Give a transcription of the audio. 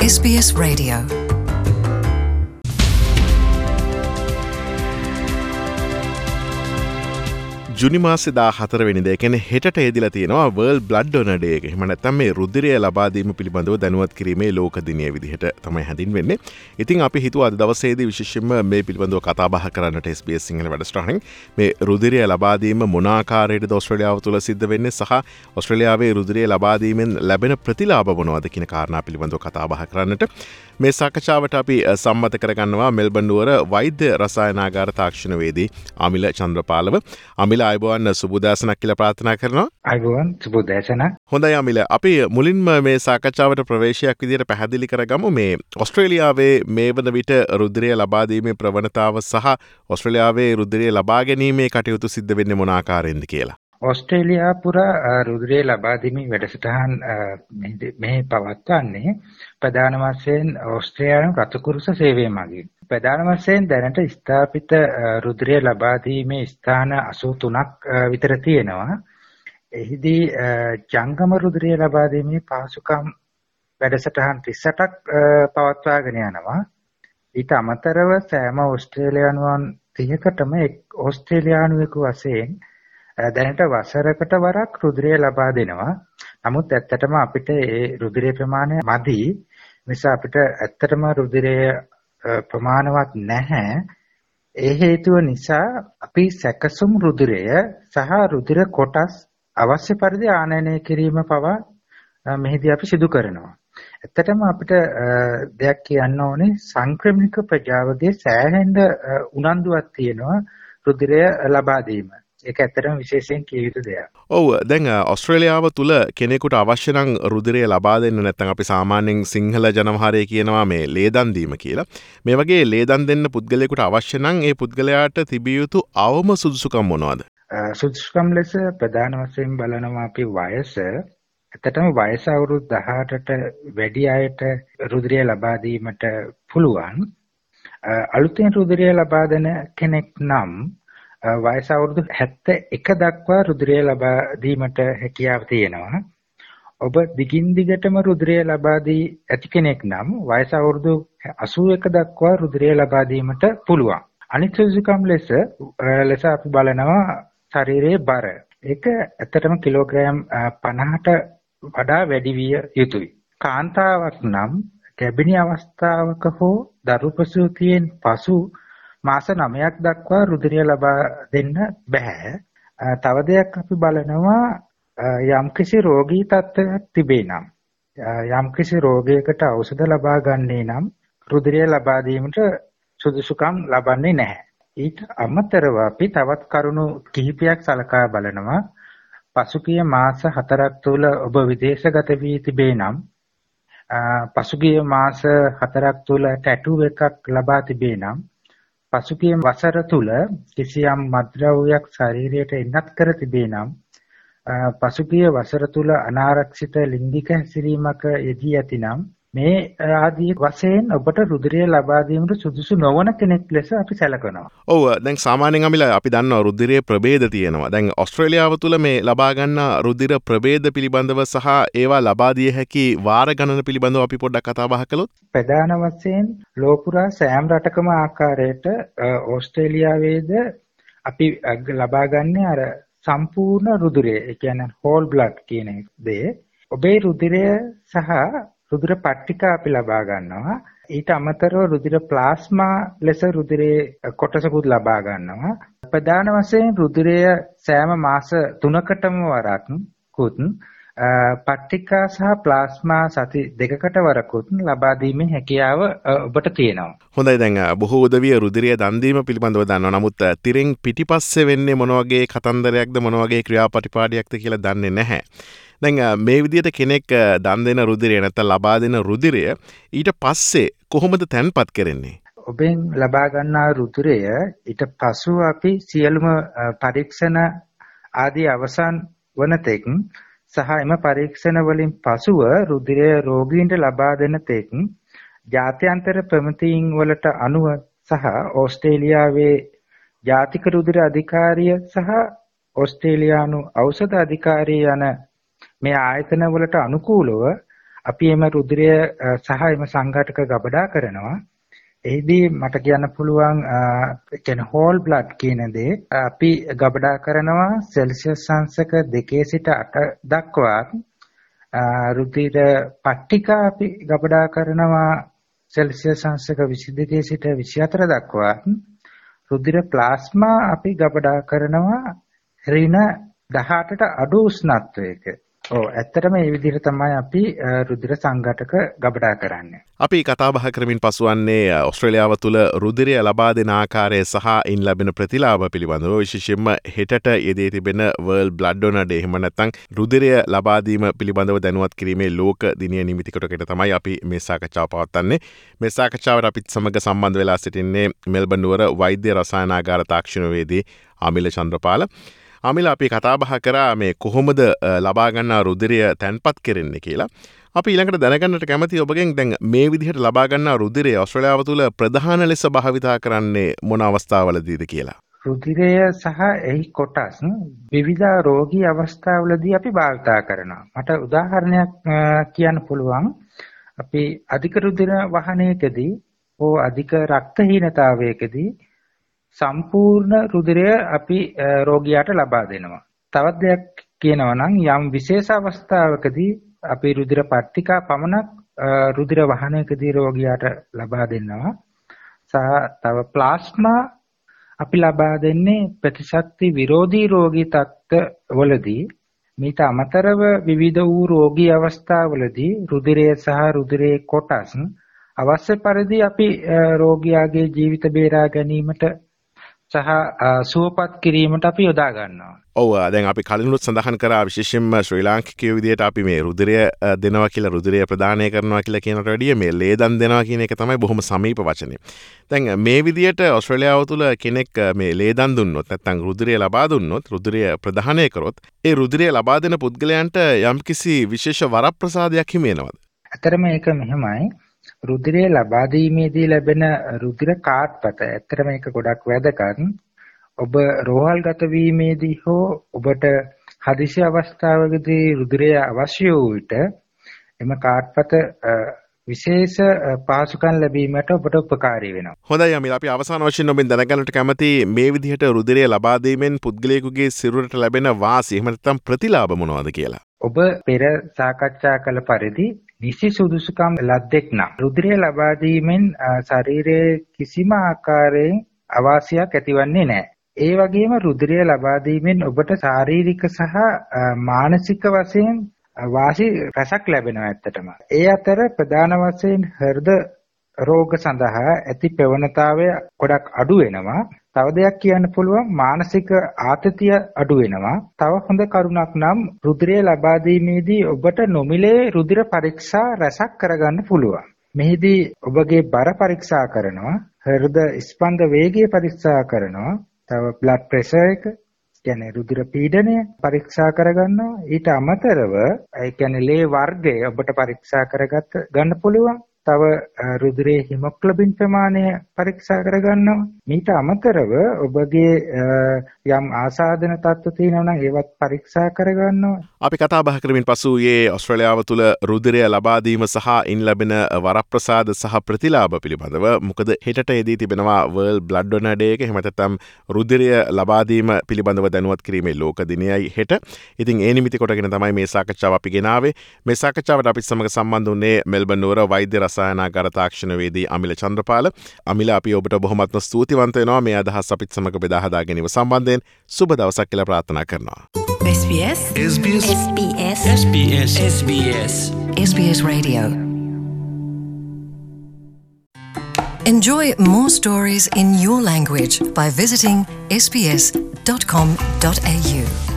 SBS Radio. ජුනි මාසේ 14 වෙනිදා කියන්නේ හෙටට එදිලා තියෙනවා World Blood Donor Day එක. එහෙම නැත්නම් මේ රුධිරය ලබා දීම පිළිබඳව දැනුවත් කිරීමේ ලෝක දිනය විදිහට තමයි හැඳින්වෙන්නේ. ඉතින් අපි හිතුවා අද දවසේදී විශේෂයෙන්ම මේ පිළිබඳව කතා බහ කරන්නට SBS සිංහල වැඩසටහනින් මේ රුධිරය ලබා දීම මොන ආකාරයකටද ඕස්ට්‍රේලියාව තුළ සිද්ධ වෙන්නේ සහ ඕස්ට්‍රේලියාවේ රුධිරය ලබා දීමෙන් ලැබෙන ප්‍රතිලාභ මොනවද කියන කාරණා පිළිබඳව කතා බහ කරන්නට මේ සාකච්ඡාවට අපි සම්මත කරගන්නවා මෙල්බන් නුවර වෛද්‍ය රසායනාගාර තාක්ෂණවේදී අමිල චන්ද්‍රපාලව. අමිල අයබෝවන් සුබෝදෑසනක් කියලා ප්‍රාර්ථනා කරනවා. අයබෝවන් සුබෝදෑසනක්. හොඳයි අමිල, අපි මුලින්ම මේ සාකච්ඡාවට ප්‍රවේශයක් විදිහට පැහැදිලි කරගමු මේ ඕස්ට්‍රේලියාවේ මේ වන විට රුධිරය ලබා දීමේ ප්‍රවණතාව සහ ඕස්ට්‍රේලියාවේ රුධිරය ලබා ගැනීමේ කටයුතු සිද්ධ වෙන්නේ මොන ආකාරයෙන්ද කියලා. ඕස්ට්‍රේලියා පුරා රුධිරය ලබා දීමේ වැඩසටහන් මෙහි පවත්වන්නේ ප්‍රධාන වශයෙන් ඕස්ට්‍රේලියානු රතුකුරුස සේවය මගින්. ප්‍රධාන වශයෙන් දැනට ස්ථාපිත රුධිරය ලබා දීමේ ස්ථාන 83ක් විතර තියෙනවා. එහිදී ජංගම රුධිරය ලබා දීමේ පහසුකම් වැඩසටහන් 38ක් පවත්වාගෙන යනවා. ඊට අමතරව සෑම ඕස්ට්‍රේලියානුවන් 30කටම එක් ඕස්ට්‍රේලියානුවෙකු වශයෙන් දැනට වසරකට වරක් රුධිරය ලබා දෙනවා. නමුත් ඇත්තටම අපිට ඒ රුධිරේ ප්‍රමාණය මදි. නිසා අපිට ඇත්තටම රුධිරය ප්‍රමාණවත් නැහැ. ඒ හේතුව නිසා අපි සැකසුම් රුධිරය සහ රුධිර කොටස් අවශ්‍ය පරිදි ආනයනය කිරීම පවා මෙහිදී අපි සිදු කරනවා. ඇත්තටම අපිට දෙයක් කියන්න ඕනේ සංක්‍රමණික ප්‍රජාවගේ සෑහෙන උනන්දුවක් තියෙනවා රුධිරය ලබා දීම. ඒක ඇත්තටම විශේෂයෙන් කිය යුතු දෙයක්. ඔව්, දැන් ඕස්ට්‍රේලියාව තුල කෙනෙකුට අවශ්‍ය නම් රුධිරය ලබා දෙන්න නැත්නම් අපි සාමාන්‍යයෙන් සිංහල ජනවහරේ කියනවා මේ ලේදන් දීම කියලා. මේ වගේ ලේදන් දෙන්න පුද්ගලයෙකුට අවශ්‍ය නම් ඒ පුද්ගලයාට තිබිය යුතු අවම සුදුසුකම් මොනවද? සුදුසුකම් ලෙස ප්‍රධාන වශයෙන් බලනවා අපි වයස. ඇත්තටම වයස අවුරුදු 18ට වැඩි අයට රුධිරය ලබා දීමට පුළුවන්. අලුතෙන් රුධිරය ලබා දෙන කෙනෙක් නම් වයස අවුරුදු 71 දක්වා රුධිරය ලබා දීමට හැකියාව තියෙනවා. ඔබ දිගින් දිගටම රුධිරය ලබා දී ඇති කෙනෙක් නම් වයස අවුරුදු 81 දක්වා රුධිරය ලබා දීමට පුළුවන්. අනිත් සුදුසුකම් ලෙස අපි බලනවා ශරීරයේ බර. ඒක ඇත්තටම කිලෝග්‍රෑම් 50ට වඩා වැඩි විය යුතුයි. කාන්තාවක් නම් ගැබිණි අවස්ථාවක හෝ දරු ප්‍රසූතියෙන් පසු මාස 9ක් දක්වා රුධිරය ලබා දෙන්න බෑ. තව දෙයක් අපි බලනවා යම්කිසි රෝගී තත්ත්වයක් තිබේ නම් යම්කිසි රෝගයකට ඖෂධ ලබා ගන්නේ නම් රුධිරය ලබා දීමට සුදුසුකම් ලබන්නේ නැහැ. ඊට අමතරව අපි තවත් කරුණු කිහිපයක් සලකා බලනවා. පසුගිය මාස 4ක් තුළ ඔබ විදේශගත වී තිබේ නම් පසුගිය මාස 4ක් තුළ ටැටු එකක් ලබා තිබේ නම් පසුගිය වසර තුල කිසියම් මත්ද්‍රව්‍යයක් ශරීරයට එන්නත් කර තිබේ නම් පසුගිය වසර තුල අනාරක්ෂිත ලිංගික හැසිරීමක යෙදී ඇතිනම් මේ ආදී වශයෙන් ඔබට රුධිරය ලබා දීමට සුදුසු නොවන කෙනෙක් ලෙස අපි සැලකනවා. ඔව්, දැන් සාමාන්‍යයෙන් අමිල අපි දන්නවා රුධිරයේ ප්‍රභේද තියෙනවා. දැන් ඕස්ට්‍රේලියාව තුල මේ ලබා ගන්න රුධිර ප්‍රභේද පිළිබඳව සහ ඒවා ලබා දිය හැකි වාර ගණන පිළිබඳව අපි පොඩ්ඩක් කතා බහ කළොත්. ප්‍රධාන වශයෙන් ලෝපුරා සෑම රටකම ආකාරයට ඕස්ට්‍රේලියාවේද අපි ලබා ගන්නේ අර සම්පූර්ණ රුධිරය. ඒ කියන්නේ හෝල් බ්ලඩ් කියන දේ. ඔබේ රුධිරය සහ රුධිර පට්ටිකා අපි ලබා ගන්නවා. ඊට අමතරව රුධිර ප්ලාස්මා ලෙස රුධිරයේ කොටසකුත් ලබා ගන්නවා. ප්‍රධාන වශයෙන් රුධිරය සෑම මාස 3කටම වරකුත් පට්ටිකා සහ ප්ලාස්මා සති 2කට වරකුත් ලබා දීමේ හැකියාව ඔබට තියෙනවා. හොඳයි, දැන් බොහෝ උදවිය රුධිරය දන් දීම පිළිබඳව දන්නවා. නමුත් තිරින් පිටිපස්සේ වෙන්නේ මොන වගේ කතන්දරයක්ද මොන වගේ ක්‍රියාපටිපාටියක්ද කියලා දන්නේ නැහැ. දැන් මේ විදිහට කෙනෙක් දන් දෙන රුධිරය නැත්නම් ලබා දෙන රුධිරය ඊට පස්සේ කොහොමද තැන්පත් කරන්නේ? ඔබෙන් ලබා ගන්නා රුධිරය ඊට පසු අපි සියලුම පරීක්ෂණ ආදී අවසන් වන තෙක් සහ එම පරීක්ෂණ වලින් පසුව රුධිරය රෝගීන්ට ලබා දෙන තෙක් ජාත්‍යන්තර ප්‍රමිතීන් වලට අනුව සහ ඕස්ට්‍රේලියාවේ ජාතික රුධිර අධිකාරිය සහ ඕස්ට්‍රේලියානු ඖෂධ අධිකාරිය යන මේ ආයතන වලට අනුකූලව අපි එම රුධිරය සහ එම සංඝටක ගබඩා කරනවා. එහිදී මට කියන්න පුළුවන් කියන්නේ හෝල් බ්ලඩ් කියන දේ අපි ගබඩා කරනවා සෙල්සියස් අංශක 2 සිට 8 දක්වා. රුධිර පට්ටිකා අපි ගබඩා කරනවා සෙල්සියස් අංශක 22 සිට 24 දක්වා. රුධිර ප්ලාස්මා අපි ගබඩා කරනවා ඍණ 18ට අඩු උෂ්ණත්වයක. ඇත්තටම මේ විදිහට තමයි අපි රුධිර සංඝටක ගබඩා කරන්නේ. අපි කතා බහ කරමින් පසුවන්නේ ඔස්ට්‍රේලියාව තුළ රුධිරය ලබා දෙන ආකාරය සහ ඉන් ලැබෙන ප්‍රතිලාභ පිළිබඳව විශේෂයෙන්ම හෙටට යෙදී තිබෙන World Blood Donor Day එහෙම නැත්නම් රුධිරය ලබා දීම පිළිබඳව දැනුවත් කිරීමේ ලෝක දිනය නිමිති කොටකට තමයි අපි මේ සාකච්ඡාව පවත්වන්නේ. මේ සාකච්ඡාවට අපිත් සමග සම්බන්ධ වෙලා සිටින්නේ මෙල්බන් නුවර වෛද්‍ය රසායනාගාර තාක්ෂණවේදී අමිල චන්ද්‍රපාල. අමිල අපි කතා බහ කරා මේ කොහොමද ලබා ගන්නා රුධිරය තැන්පත් කෙරෙන්නේ කියලා. අපි ඊළඟට දැනගන්නට කැමති ඔබගෙන් දැන් මේ විදිහට ලබා ගන්නා රුධිරය ඔස්ට්‍රේලියාව තුළ ප්‍රධාන ලෙස භාවිතා කරන්නේ මොන අවස්ථාවලදීද කියලා. රුධිරය සහ එහි කොටස් විවිධ රෝගී අවස්ථාවලදී අපි භාවිතා කරනවා. මට උදාහරණයක් කියන්න පුළුවන්. අපි අධික රුධිර වහනයකදී හෝ අධික රක්තහීනතාවයකදී සම්පූර්ණ රුධිරය අපි රෝගියාට ලබා දෙනවා. තවත් දෙයක් කියනවා නම් යම් විශේෂ අවස්ථාවකදී අපි රුධිර පට්ටිකා පමණක් රුධිර වහනයකදී රෝගියාට ලබා දෙනවා. සහ තව ප්ලාස්මා අපි ලබා දෙන්නේ ප්‍රතිශක්ති විරෝධී රෝගී තත්ත්වවලදී. මීට අමතරව විවිධ වූ රෝගී අවස්ථාවලදී රුධිරය සහ රුධිරයේ කොටස් අවශ්‍ය පරිදි අපි රෝගියාගේ ජීවිත බේරා ගැනීමට සහ සුවපත් කිරීමට අපි යොදා ගන්නවා. ඔව් දැන් අපි කලිනුත් සඳහන් කරා විශේෂයෙන්ම ශ්‍රී ලාංකිකයෝ විදියට අපි මේ රුධිරය දෙනවා කියලා රුධිරය ප්‍රදානය කරනවා කියලා කියනට වැඩිය මේ ලේදන් දෙනවා කියන එක තමයි බොහොම සමීප වචනේ. දැන් මේ විදියට ඔස්ට්‍රේලියාව තුළ කෙනෙක් මේ ලේදන් දුන්නොත් නැත්නම් රුධිරය ලබා දුන්නොත් රුධිරය ප්‍රදානය කරොත් ඒ රුධිරය ලබා දෙන පුද්ගලයන්ට යම්කිසි විශේෂ වරප්‍රසාදයක් හිමි වෙනවද? ඇත්තටම ඒක මෙහෙමයි. රුධිරය ලබා දීමේදී ලැබෙන රුධිර කාඩ්පත ඇත්තටම ඒක ගොඩක් වැදගත්. ඔබ රෝහල්ගත වීමේදී හෝ ඔබට හදිසි අවස්ථාවකදී රුධිරය අවශ්‍ය වූ විට එම කාඩ්පත විශේෂ පහසුකම් ලැබීමට ඔබට උපකාරී වෙනවා. හොඳයි අමිල, අපි අවසාන වශයෙන් ඔබෙන් දැනගන්නට කැමති මේ විදිහට රුධිරය ලබා දීමෙන් පුද්ගලයෙකුගේ සිරුරට ලැබෙන වාසි එහෙම නැත්නම් ප්‍රතිලාභ මොනවද කියලා. ඔබ පෙර සාකච්ඡා කළ පරිදි නිසි සුදුසුකම් ලද්දෙක් නම් රුධිරය ලබා දීමෙන් ශරීරයේ කිසිම ආකාරයෙන් අවාසියක් ඇතිවන්නේ නැහැ. ඒ වගේම රුධිරය ලබා දීමෙන් ඔබට ශාරීරික සහ මානසික වශයෙන් වාසි රසක් ලැබෙනවා ඇත්තටම. ඒ අතර ප්‍රධාන වශයෙන් හෘද රෝග සඳහා ඇති ප්‍රවණතාවය ගොඩක් අඩු වෙනවා. තව දෙයක් කියන්න පුළුවන් මානසික ආතතිය අඩු වෙනවා. තව හොඳ කරුණක් නම් රුධිරය ලබා දීමේදී ඔබට නොමිලේ රුධිර පරීක්ෂා රැසක් කරගන්න පුළුවන්. මෙහිදී ඔබගේ බර පරීක්ෂා කරනවා, හෘද ස්පන්ද වේගය පරීක්ෂා කරනවා, තව බ්ලඩ් ප්‍රෙෂර් එක කියන්නේ රුධිර පීඩනය පරීක්ෂා කරගන්නවා. ඊට අමතරව ඒ කියන්නේ ලේ වර්ගය ඔබට පරීක්ෂා ගන්න පුළුවන්. තව රුධිරයේ හිමොග්ලොබින් ප්‍රමාණය පරීක්ෂා කරගන්නවා. මීට අමතරව ඔබගේ යම් ආසාදන තත්ත්ව තියෙනවා නම් ඒවත් පරීක්ෂා කරගන්නවා. අපි කතා බහ කරමින් පසු යේ ඔස්ට්‍රේලියාව තුළ රුධිරය ලබා දීම සහ ඉන් ලැබෙන වරප්‍රසාද සහ ප්‍රතිලාභ පිළිබඳව. මොකද හෙටට යෙදී තිබෙනවා World Blood Donor Day එක. එහෙම නැත්නම් රුධිරය ලබා දීම පිළිබඳව දැනුවත් කිරීමේ ලෝක දිනයයි හෙට. ඉතින් ඒ නිමිති කොටගෙන තමයි මේ සාකච්ඡාව අපි ගෙනාවේ. මේ සාකච්ඡාවට අපිත් සමග සම්බන්ධ වුණේ මෙල්බන් නුවර වෛද්‍ය රසායනාගාර තාක්ෂණවේදී අමිල චන්ද්‍රපාල. අමිල, අපි ඔබට බොහොමත්ම ස්තුතිවන්ත වෙනවා මේ අදහස් අපිත් සමග බෙදා හදා ගැනීම සම්බන්ධයෙන්. සුබ දවසක් කියලා ප්‍රාර්ථනා කරනවා. SBS Radio. Enjoy more stories in your language by visiting sbs.com.au.